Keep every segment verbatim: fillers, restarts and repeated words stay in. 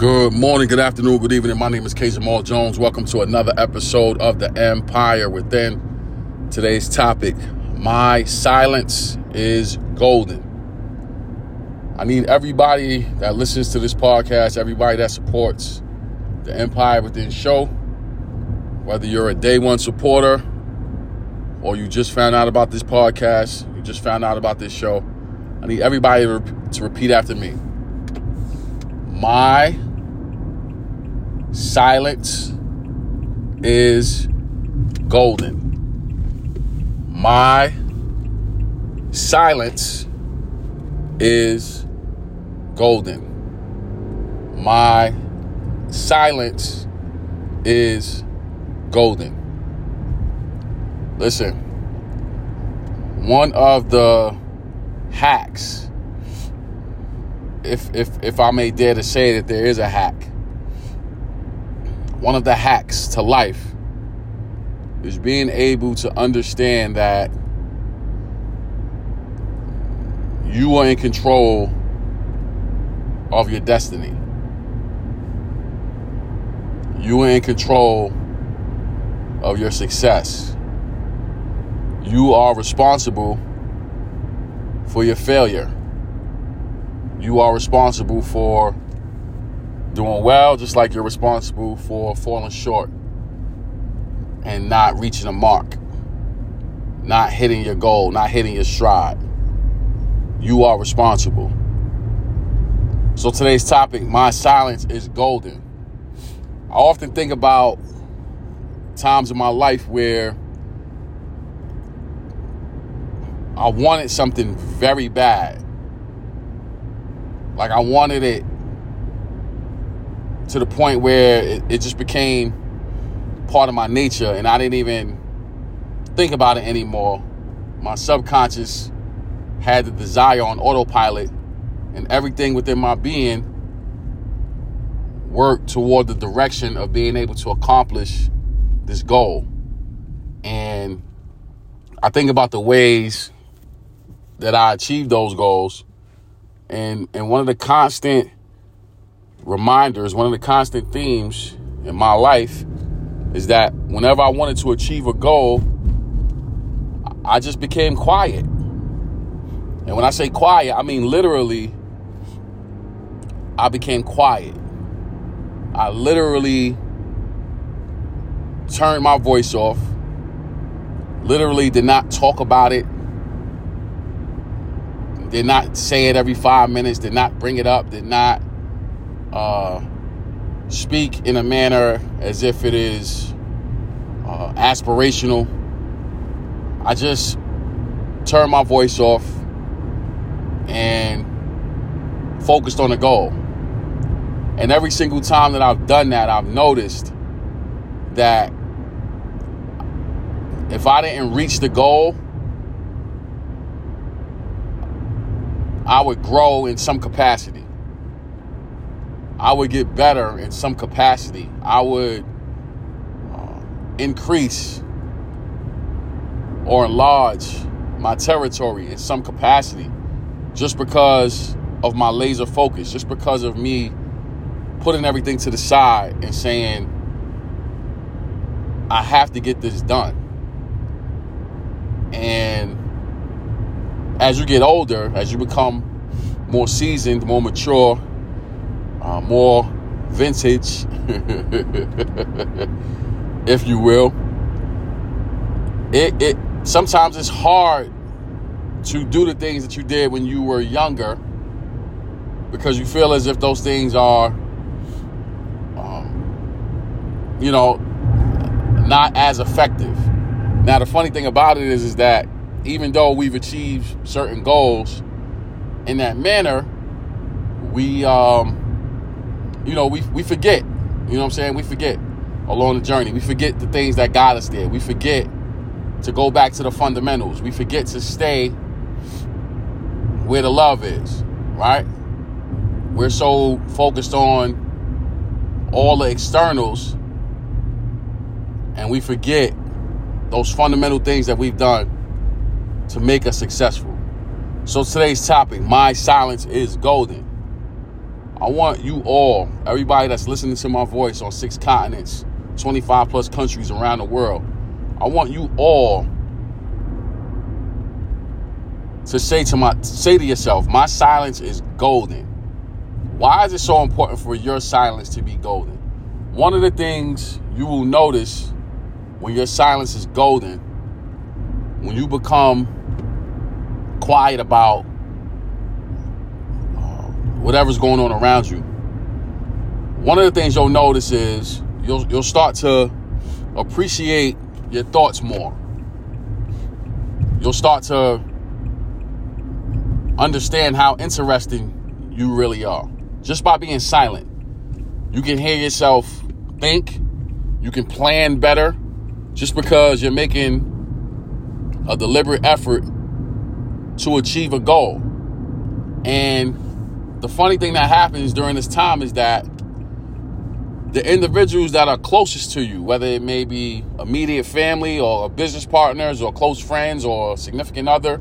Good morning, good afternoon, good evening. My name is K. Jamal Jones. Welcome to another episode of The Empire Within. Today's topic, my silence is golden. I need everybody that listens to this podcast, everybody that supports The Empire Within show, whether you're a day one supporter or you just found out about this podcast, you just found out about this show, I need everybody to, to repeat after me. My silence is golden. My silence is golden. My silence is golden. Listen, one of the hacks, if if if I may dare to say that there is a hack, one of the hacks to life is being able to understand that you are in control of your destiny. You are in control of your success. You are responsible for your failure. You are responsible for doing well, just like you're responsible for falling short and not reaching a mark, not hitting your goal, not hitting your stride. You are responsible. So today's topic, my silence is golden. I often think about times in my life where I wanted something very bad. Like I wanted it to the point where it, it just became part of my nature and I didn't even think about it anymore. My subconscious had the desire on autopilot and everything within my being worked toward the direction of being able to accomplish this goal. And I think about the ways that I achieved those goals. And, and one of the constant reminders, one of the constant themes in my life is that whenever I wanted to achieve a goal, I just became quiet. And when I say quiet, I mean literally, I became quiet. I literally turned my voice off, literally did not talk about it, did not say it every five minutes, did not bring it up, did not uh, speak in a manner as if it is uh, aspirational. I just turned my voice off and focused on the goal. And every single time that I've done that, I've noticed that if I didn't reach the goal, I would grow in some capacity. I would get better in some capacity. I would uh, increase or enlarge my territory in some capacity just because of my laser focus, just because of me putting everything to the side and saying, I have to get this done. And as you get older, as you become more seasoned, more mature, uh, more vintage, if you will, it, it sometimes it's hard to do the things that you did when you were younger because you feel as if those things are, um, you know, not as effective. Now, the funny thing about it is, is that even though we've achieved certain goals in that manner, we, um, you know, we we forget, you know what I'm saying? We forget along the journey. We forget the things that got us there. We forget to go back to the fundamentals. We forget to stay where the love is, right? We're so focused on all the externals and we forget those fundamental things that we've done to make us successful. So today's topic, my silence is golden. I I want you all, everybody that's listening to my voice on six continents, twenty-five plus countries around the world, I want you all to say to my say to yourself, my silence is golden. Why is it so important for your silence to be golden? One of the things you will notice when your silence is golden, when you become quiet about uh, whatever's going on around you, one of the things you'll notice is you'll you'll start to appreciate your thoughts more. You'll start to understand how interesting you really are. Just by being silent, you can hear yourself think, you can plan better, just because you're making a deliberate effort to achieve a goal. And the funny thing that happens during this time is that the individuals that are closest to you, whether it may be immediate family or business partners or close friends or significant other,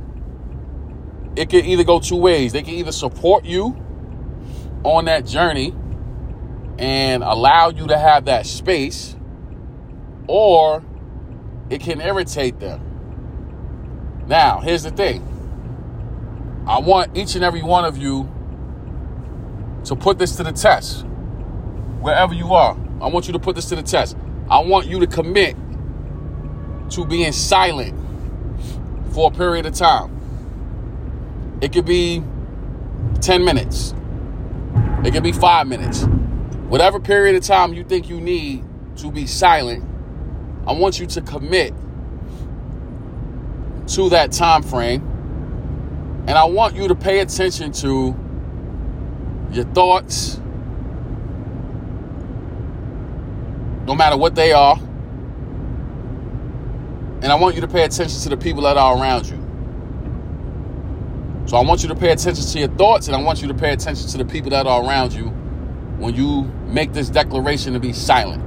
it can either go two ways. They can either support you on that journey and allow you to have that space, or it can irritate them. Now, here's the thing. I want each and every one of you to put this to the test. Wherever you are, I want you to put this to the test. I want you to commit to being silent for a period of time. It could be ten minutes. It could be five minutes. Whatever period of time you think you need to be silent, I want you to commit to that time frame. And I want you to pay attention to your thoughts, no matter what they are. And I want you to pay attention to the people that are around you. So I want you to pay attention to your thoughts, and I want you to pay attention to the people that are around you when you make this declaration to be silent.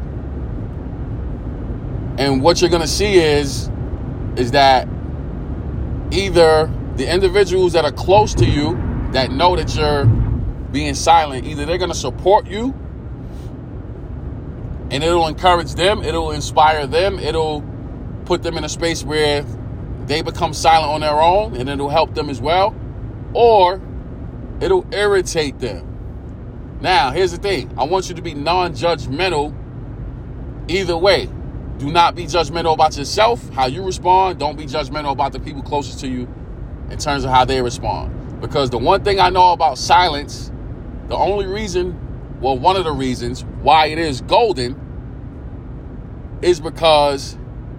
And what you're going to see is, is that either the individuals that are close to you that know that you're being silent, either they're going to support you and it'll encourage them, it'll inspire them, it'll put them in a space where they become silent on their own, and it'll help them as well, or it'll irritate them. Now, here's the thing. I want you to be non-judgmental either way. Do not be judgmental about yourself, how you respond. Don't be judgmental about the people closest to you in terms of how they respond. Because the one thing I know about silence, the only reason, well, one of the reasons why it is golden is because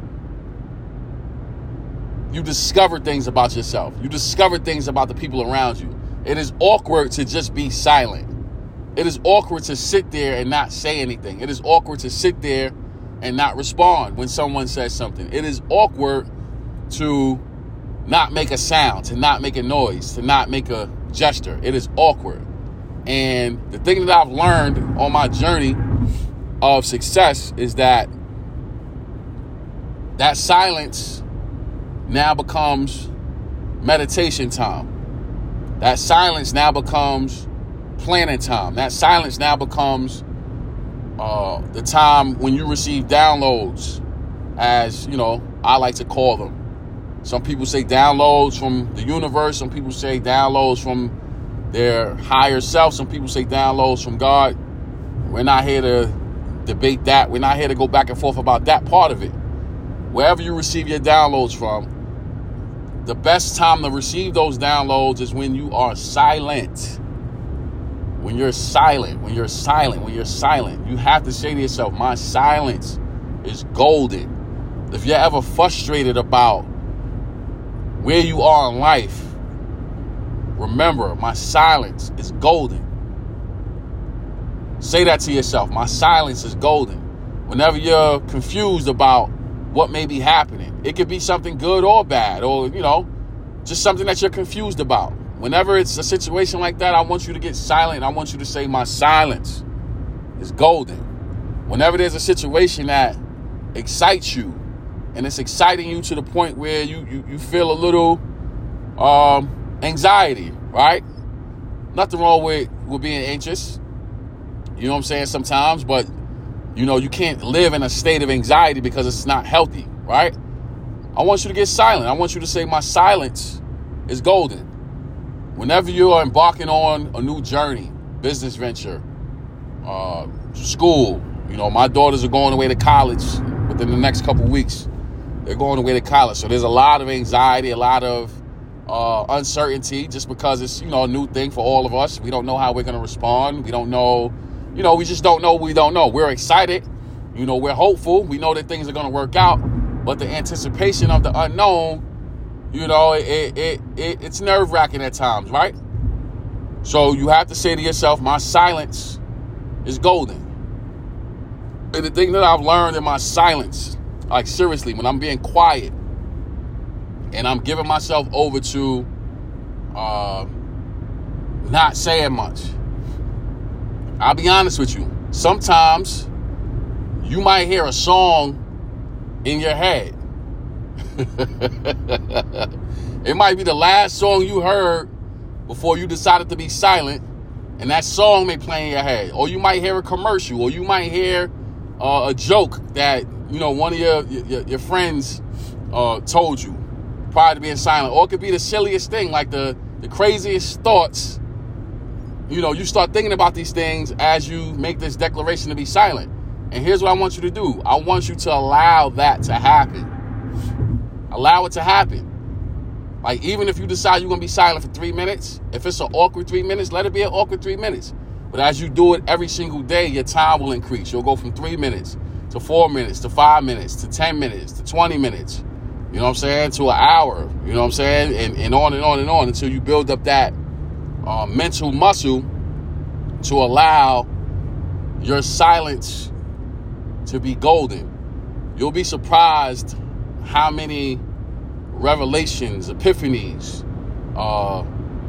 you discover things about yourself. You discover things about the people around you. It is awkward to just be silent. It is awkward to sit there and not say anything. It is awkward to sit there and not respond when someone says something. It is awkward to not make a sound, to not make a noise, to not make a gesture. It is awkward. And the thing that I've learned on my journey of success is that that silence now becomes meditation time. That silence now becomes planning time. That silence now becomes uh, the time when you receive downloads, as, you know, I like to call them. Some people say downloads from the universe. Some people say downloads from their higher self. Some people say downloads from God. We're not here to debate that. We're not here to go back and forth about that part of it. Wherever you receive your downloads from, the best time to receive those downloads is when you are silent. When you're silent, when you're silent, when you're silent. You have to say to yourself, my silence is golden. If you're ever frustrated about where you are in life, remember, my silence is golden. Say that to yourself. My silence is golden. Whenever you're confused about what may be happening, it could be something good or bad, or, you know, just something that you're confused about. Whenever it's a situation like that, I want you to get silent. I want you to say, my silence is golden. Whenever there's a situation that excites you, and it's exciting you to the point where you, you, you feel a little um, anxiety, right? Nothing wrong with, with being anxious. You know what I'm saying? Sometimes, but, you know, you can't live in a state of anxiety because it's not healthy, right? I want you to get silent. I want you to say, my silence is golden. Whenever you are embarking on a new journey, business venture, uh, school, you know, my daughters are going away to college within the next couple weeks. They're going away to college. So there's a lot of anxiety, a lot of uh, uncertainty just because it's, you know, a new thing for all of us. We don't know how we're going to respond. We don't know, you know, we just don't know. We don't know. We're excited. You know, we're hopeful. We know that things are going to work out. But the anticipation of the unknown, you know, it, it, it it's nerve-wracking at times, right? So you have to say to yourself, my silence is golden. And the thing that I've learned in my silence, like seriously, when I'm being quiet and I'm giving myself over to uh, not saying much, I'll be honest with you. Sometimes you might hear a song in your head. It might be the last song you heard before you decided to be silent, and that song may play in your head. Or you might hear a commercial, or you might hear uh, a joke that, you know, one of your your, your friends uh, told you prior to being silent. Or it could be the silliest thing, like the, the craziest thoughts. You know, you start thinking about these things as you make this declaration to be silent. And here's what I want you to do. I want you to allow that to happen. Allow it to happen. Like, even if you decide you're going to be silent for three minutes, if it's an awkward three minutes, let it be an awkward three minutes. But as you do it every single day, your time will increase. You'll go from three minutes to four minutes to five minutes to ten minutes to twenty minutes. You know what I'm saying? To an hour. You know what I'm saying? And, and on and on and on until you build up that uh, mental muscle to allow your silence to be golden. You'll be surprised how many revelations, epiphanies, uh,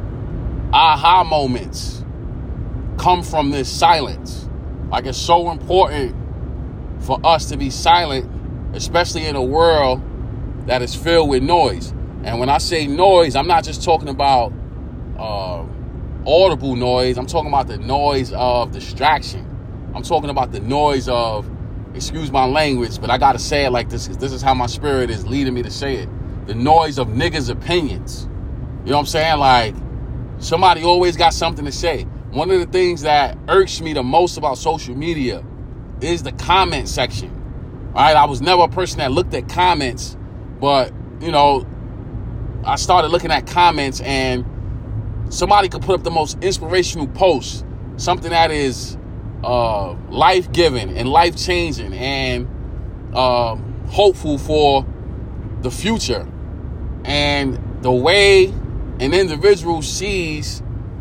aha moments come from this silence. Like, it's so important for us to be silent, especially in a world that is filled with noise. And when I say noise, I'm not just talking about uh, audible noise. I'm talking about the noise of distraction. I'm talking about the noise of, excuse my language, but I got to say it like this because this is how my spirit is leading me to say it. The noise of niggas' opinions. You know what I'm saying? Like, somebody always got something to say. One of the things that irks me the most about social media is the comment section. All right, I was never a person that looked at comments, but, you know, I started looking at comments, and somebody could put up the most inspirational post, something that is uh, life-giving and life-changing and uh, hopeful for the future. And the way an individual sees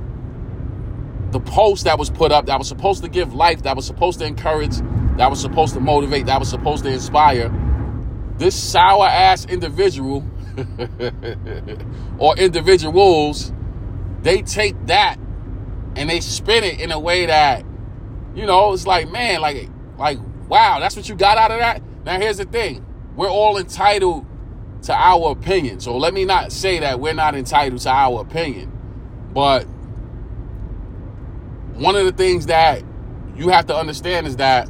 the post that was put up, that was supposed to give life, that was supposed to encourage, that was supposed to motivate, that was supposed to inspire, this sour-ass individual or individuals, they take that and they spin it in a way that, you know, it's like, man, like, like, wow, that's what you got out of that? Now, here's the thing. We're all entitled to our opinion. So let me not say that we're not entitled to our opinion. But one of the things that you have to understand is that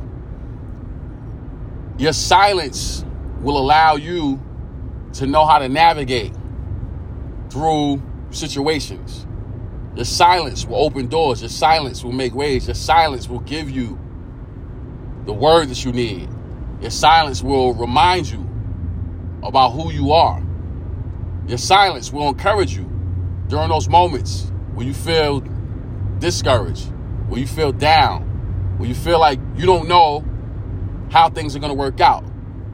your silence will allow you to know how to navigate through situations. Your silence will open doors. Your silence will make ways. Your silence will give you the word that you need. Your silence will remind you about who you are. Your silence will encourage you during those moments when you feel discouraged, when you feel down, when you feel like you don't know how things are going to work out.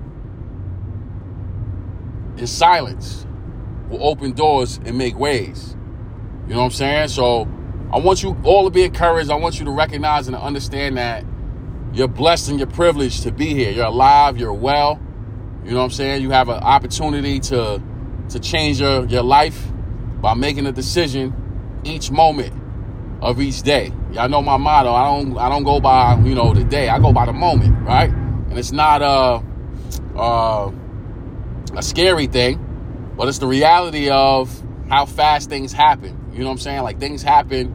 Your silence will open doors and make ways. You know what I'm saying? So I want you all to be encouraged. I want you to recognize and understand that you're blessed and you're privileged to be here. You're alive. You're well. You know what I'm saying? You have an opportunity to to change your, your life by making a decision each moment of each day. Y'all know my motto. I don't I don't go by, you know, the day. I go by the moment, right? And it's not a, a, a scary thing, but it's the reality of how fast things happen. You know what I'm saying? Like, things happen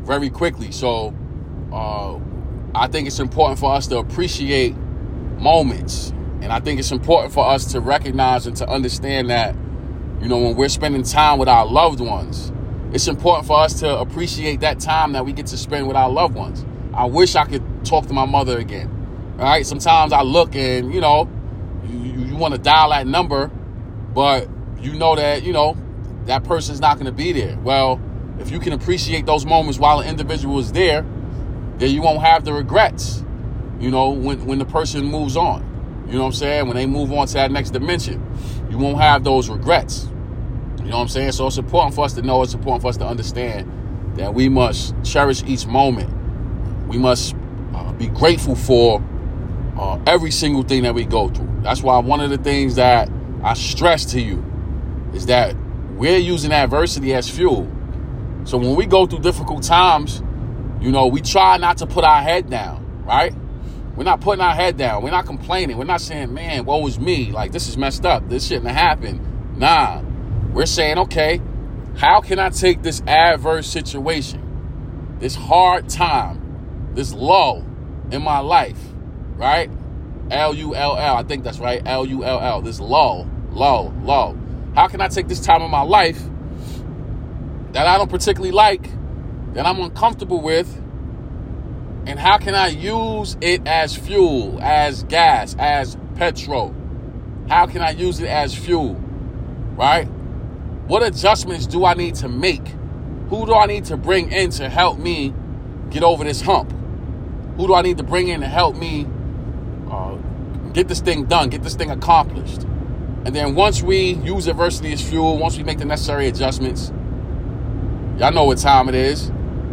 very quickly. So uh, I think it's important for us to appreciate moments. And I think it's important for us to recognize and to understand that, you know, when we're spending time with our loved ones, it's important for us to appreciate that time that we get to spend with our loved ones. I wish I could talk to my mother again. All right. Sometimes I look and, you know, you, you want to dial that number, but you know that, you know, that person's not going to be there. Well, if you can appreciate those moments while an individual is there, then you won't have the regrets, you know, when, when the person moves on. You know what I'm saying? When they move on to that next dimension, you won't have those regrets. You know what I'm saying? So it's important for us to know, it's important for us to understand that we must cherish each moment. We must uh, be grateful for uh, every single thing that we go through. That's why one of the things that I stress to you is that we're using adversity as fuel. So when we go through difficult times, you know, we try not to put our head down, right? We're not putting our head down. We're not complaining. We're not saying, man, woe is me. Like, this is messed up. This shouldn't have happened. Nah. We're saying, okay, how can I take this adverse situation, this hard time, this lull in my life, right? L U L L. I think that's right. L U L L. This lull, lull, lull. How can I take this time in my life that I don't particularly like, that I'm uncomfortable with, and how can I use it as fuel, as gas, as petrol? How can I use it as fuel, right? What adjustments do I need to make? Who do I need to bring in to help me get over this hump? Who do I need to bring in to help me uh, get this thing done, get this thing accomplished? And then once we use adversity as fuel, once we make the necessary adjustments, y'all know what time it is.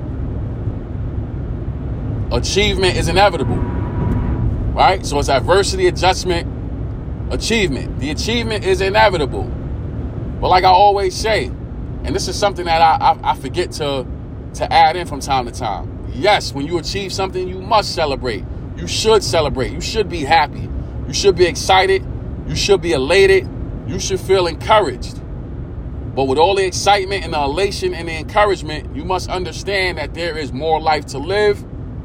Achievement is inevitable, right? So it's adversity, adjustment, achievement. The achievement is inevitable. But like I always say, and this is something that I, I, I forget to, to add in from time to time. Yes, when you achieve something, you must celebrate. You should celebrate. You should be happy. You should be excited. You should be elated. You should feel encouraged. But with all the excitement and the elation and the encouragement, you must understand that there is more life to live.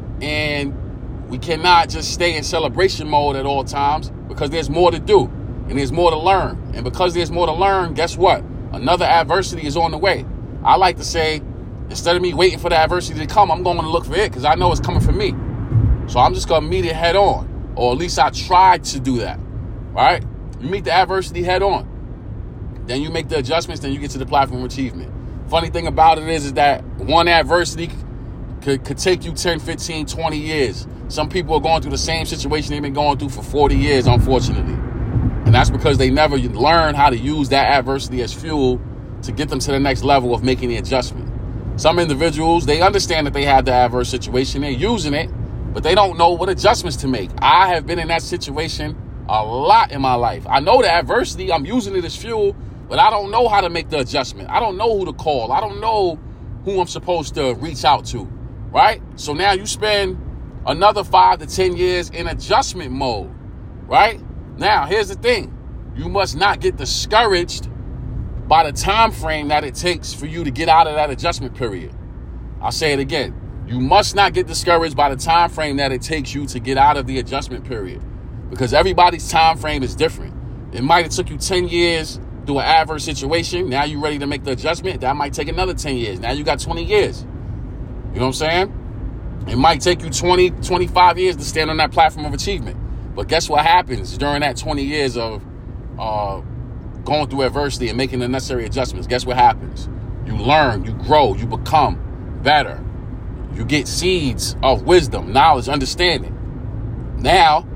And we cannot just stay in celebration mode at all times, because there's more to do and there's more to learn. And because there's more to learn, guess what? Another adversity is on the way. I like to say, instead of me waiting for the adversity to come, I'm going to look for it because I know it's coming for me. So I'm just going to meet it head on, or at least I tried to do that, right? You meet the adversity head on. Then you make the adjustments, then you get to the platform of achievement. Funny thing about it is, is that one adversity could, could take you ten, fifteen, twenty years. Some people are going through the same situation they've been going through for forty years, unfortunately. And that's because they never learn how to use that adversity as fuel to get them to the next level of making the adjustment. Some individuals, they understand that they have the adverse situation. They're using it, but they don't know what adjustments to make. I have been in that situation a lot in my life. I know the adversity. I'm using it as fuel, but I don't know how to make the adjustment. I don't know who to call. I don't know who I'm supposed to reach out to, right? So now you spend another five to ten years in adjustment mode, right? Now, here's the thing. You must not get discouraged by the time frame that it takes for you to get out of that adjustment period. I'll say it again. You must not get discouraged by the time frame that it takes you to get out of the adjustment period, because everybody's time frame is different. It might have took you ten years through an adverse situation. Now you're ready to make the adjustment. That might take another ten years. Now you got twenty years. You know what I'm saying? It might take you twenty, twenty-five years to stand on that platform of achievement. But guess what happens during that twenty years of uh, going through adversity and making the necessary adjustments? Guess what happens? You learn, you grow, you become better. You get seeds of wisdom, knowledge, understanding. Now,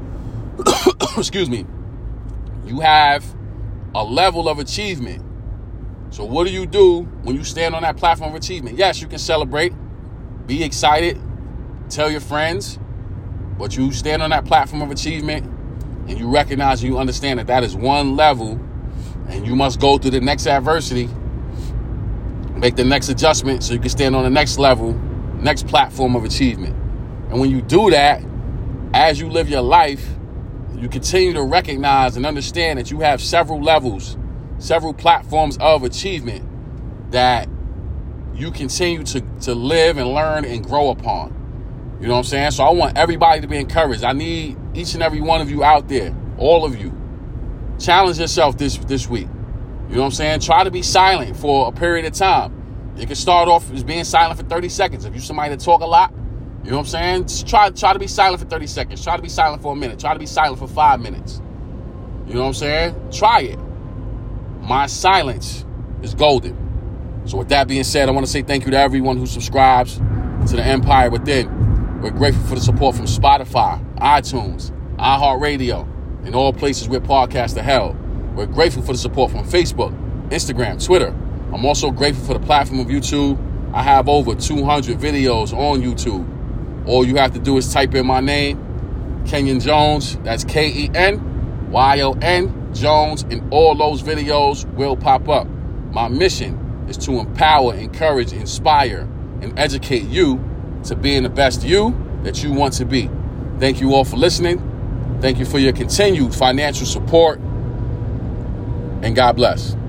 excuse me, you have a level of achievement. So what do you do when you stand on that platform of achievement? Yes, you can celebrate, be excited, tell your friends, but you stand on that platform of achievement and you recognize and you understand that that is one level, and you must go through the next adversity, make the next adjustment so you can stand on the next level, next platform of achievement. And when you do that, as you live your life, you continue to recognize and understand that you have several levels, several platforms of achievement that you continue to, to live and learn and grow upon. You know what I'm saying? So I want everybody to be encouraged. I need each and every one of you out there, all of you, challenge yourself this, this week. You know what I'm saying? Try to be silent for a period of time. You can start off as being silent for thirty seconds. If you're somebody that talk a lot, you know what I'm saying? Just try, try to be silent for thirty seconds. Try to be silent for a minute. Try to be silent for five minutes. You know what I'm saying? Try it. My silence is golden. So with that being said, I want to say thank you to everyone who subscribes to the Empire Within. We're grateful for the support from Spotify, iTunes, iHeartRadio, and all places where podcasts are held. We're grateful for the support from Facebook, Instagram, Twitter. I'm also grateful for the platform of YouTube. I have over two hundred videos on YouTube. All you have to do is type in my name, Kenyon Jones. That's K E N Y O N Jones, and all those videos will pop up. My mission is to empower, encourage, inspire, and educate you to being the best you that you want to be. Thank you all for listening. Thank you for your continued financial support. And God bless.